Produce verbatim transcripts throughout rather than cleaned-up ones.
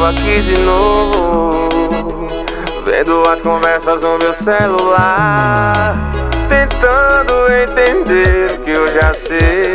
aqui de novo, vendo as conversas no meu celular, tentando entender o que eu já sei.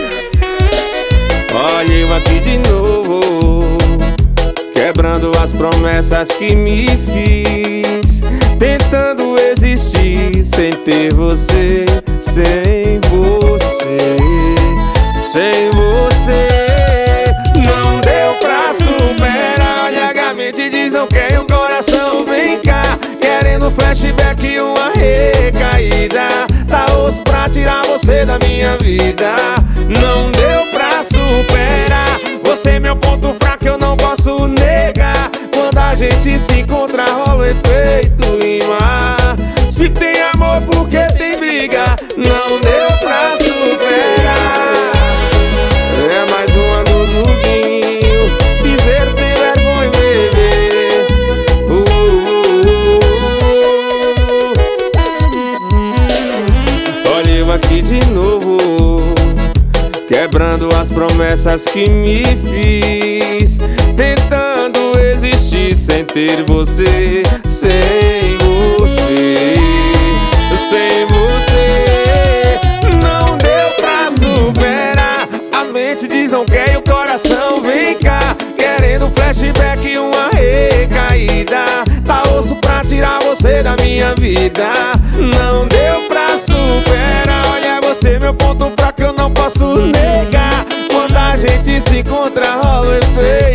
Olha eu aqui de novo, quebrando as promessas que me fiz, tentando existir sem ter você, sem você, sem você. Não deu pra superar, olha a mente diz não quer, o coração vem cá, querendo flashback e uma recaída. Tá osso pra tirar você da minha vida. Não deu pra superar, você é meu ponto fraco, eu não posso negar. Quando a gente se encontra rola o efeito imã. Se tem amor porque tem briga, não deu pra superar. É mais uma do Duguinho, piseiro sem vergonha, bebê. uh, uh, uh. Olha eu aqui de novo, quebrando as promessas que me fiz, tentando existir sem ter você, sem você, sem você. Não deu pra superar, a mente diz não quer e o coração vem cá, querendo flashback e uma recaída. Tá osso pra tirar você da minha vida. Não deu pra superar, olha você meu ponto fraco, eu não posso negar. Quando a gente se encontra rola o efeito